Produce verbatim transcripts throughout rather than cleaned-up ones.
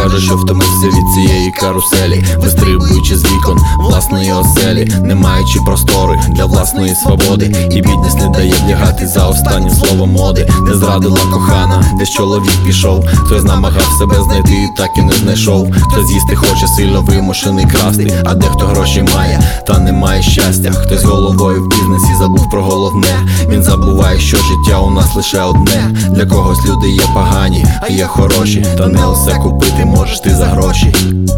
каже, що втомився від цієї каруселі, вистрибуючи з вікон власної оселі, не маючи простори для власної свободи. І бідність не дає вдягати за останнім словом моди. Не зрадила кохана, десь чоловік пішов. Хтось намагав себе знайти і так і не знайшов. Хтось їсти хоче, сильно вимушений красти, а дехто гроші має, та не має щастя. Хтось головою в бізнесі забув про головне. Він забуває, що життя у нас лише одне. Для когось люди є погані, а є хороші, та не усе купити можеш ти за гроші.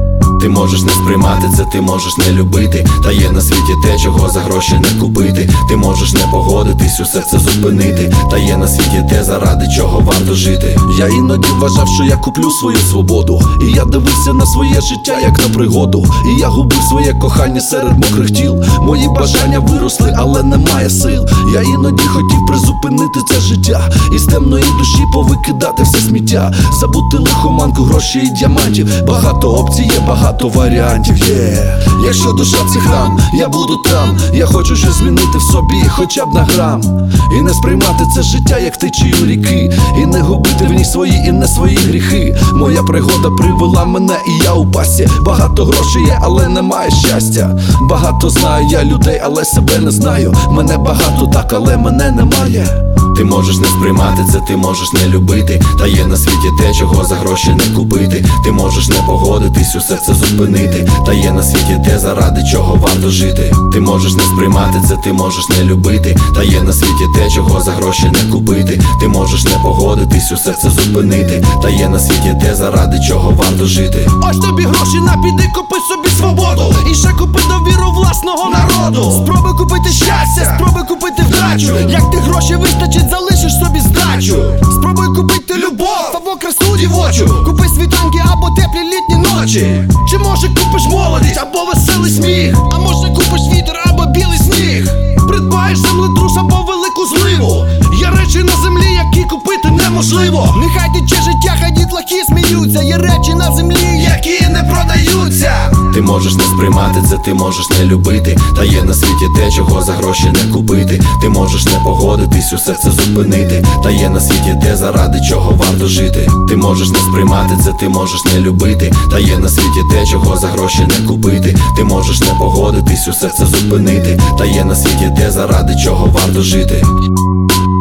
Ти можеш не сприймати це, ти можеш не любити, та є на світі те, чого за гроші не купити. Ти можеш не погодитись, усе це зупинити, та є на світі те, заради чого варто жити. Я іноді вважав, що я куплю свою свободу, і я дивився на своє життя як на пригоду. І я губив своє кохання серед мокрих тіл. Мої бажання виросли, але немає сил. Я іноді хотів призупинити це життя і з темної душі повикидати все сміття. Забути лихоманку, гроші і діамантів. Багато опцій є, багато Багато варіантів є. Yeah. Якщо душа це храм, я буду там. Я хочу щось змінити в собі, хоча б на грам. І не сприймати це життя, як течію ріки, і не губити в ній свої і не свої гріхи. Моя пригода привела мене, і я у пасі. Багато грошей є, але немає щастя. Багато знаю я людей, але себе не знаю. Мене багато так, але мене немає. Ти можеш не сприймати це, ти можеш не любити, та є на світі те, чого за гроші не купити. Ти можеш не погодитись, усе це зупинити, та є на світі те, заради чого варто жити. Ти можеш не сприймати це, ти можеш не любити, та є на світі те, чого за гроші не купити. Ти можеш не погодитись, усе це зупинити, та є на світі те, заради чого варто жити. Ось тобі гроші на, піди купи собі свободу, і ще купи довіру власного народу. Спробуй купити щастя, спробуй купити вдачу. Як ти гроші вистачить, залишиш собі здачу. Спробуй купити любов або красу дівочу. Купи світанки або теплі літні ночі. Чи може купиш молодість або веселий сміх? А може купиш вітер або білий сніг? Придбаєш землетрус або велику зливу. Є речі на землі, які купити неможливо. Нехай тече життя, хай дітлахи сміються. Є речі на землі, які не продаються. Ти можеш не сприймати це, ти можеш не любити, та є на світі те, чого за гроші не купити. Ти можеш не погодитись, усе це зупинити, та є на світі те, заради чого варто жити. Ти можеш не сприймати це, ти можеш не любити, та є на світі те, чого за гроші не купити. Ти можеш не погодитись, усе це зупинити, та є на світі те, заради чого варто жити.